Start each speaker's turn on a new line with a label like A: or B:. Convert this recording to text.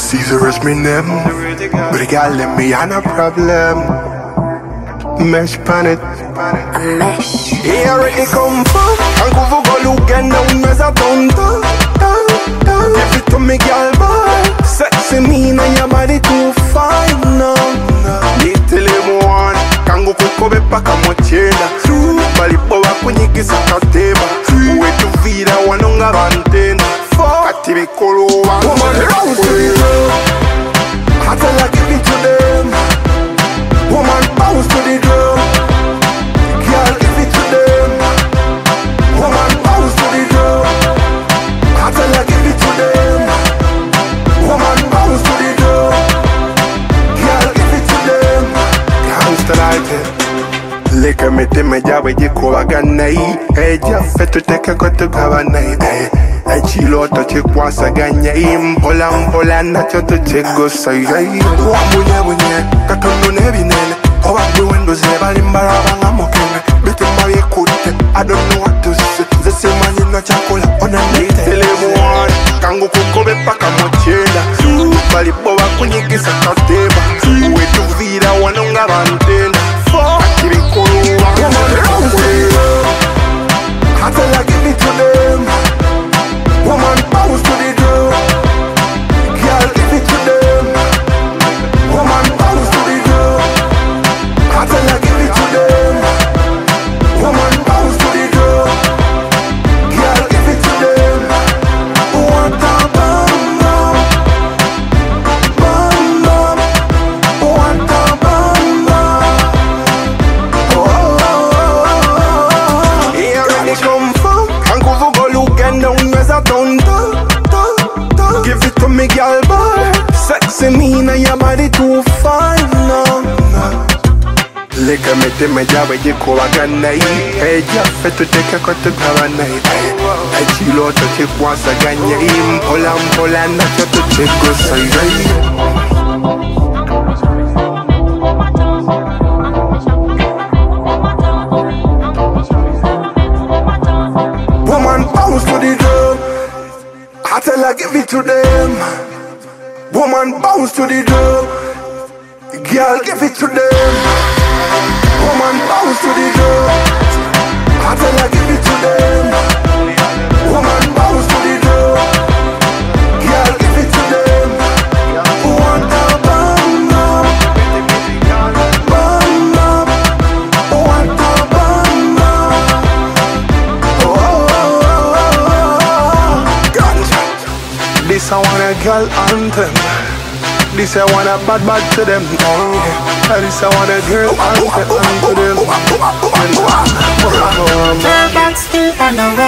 A: Caesar is my name, but the girl let me on a problem. Mesh pan it.
B: Mesh.
A: He already come from and go for looking down as a tonto. Give it to me, girl, boy. Sexy me, now your body too fine now. Little more, can go for the back of my chair. Bali boa kunyigisa kateba. Wetu vida wanonga bantena. Ati bikolo wa. Woman bounce to the drum. I tell her give it to them. Woman bounce to the drum. Girl give it to them. Woman bounce to the drum. I tell her give it to them. Woman bounce to the drum. Girl give it to them. Gangsta like it. Leka mete majawe jikowa ganai. Eja fetu teka koto kawanai. Chilo to chikwasa ganya. Mpola mpola nacho to chego say. Wamunye munye katono nebi nene. Owa buwendo zeba limbara banga mokene. Bete maye kute. I don't know what to say. The same man in a chakola on a night. Telemuan kango kukobe paka mochela. Bali bowa kunyigisa kateba. Wetu vida wanonga bantena. I tell her give it to them. Woman bounce to the drum. Girl give it to them. Woman bounce to the drum. I tell her give it to them. Woman bounce to the drum. Girl give it to them. One time bam bam, bam bam. One time bam bam. Give it to me, girl, boy. Sexy me, now your body too fine now. Leka mete majawe jikowa ganai. Eja fetu teka koto kawanai. Chilo to chikwasa ganya. Mpola mpola nacho to chego say. Woman bounce to the drum. I tell her give it to them. Woman bounce to the drum. Girl give it to them. Woman bounce to the drum. I tell her give it to them. Woman bounce to the drum. Girl give it to them. One time bam bam, bam bam. One time bam bam. This I want a girl anthem. This I want a bad to them. This I want a girl anthem to them.
B: Back still on the way.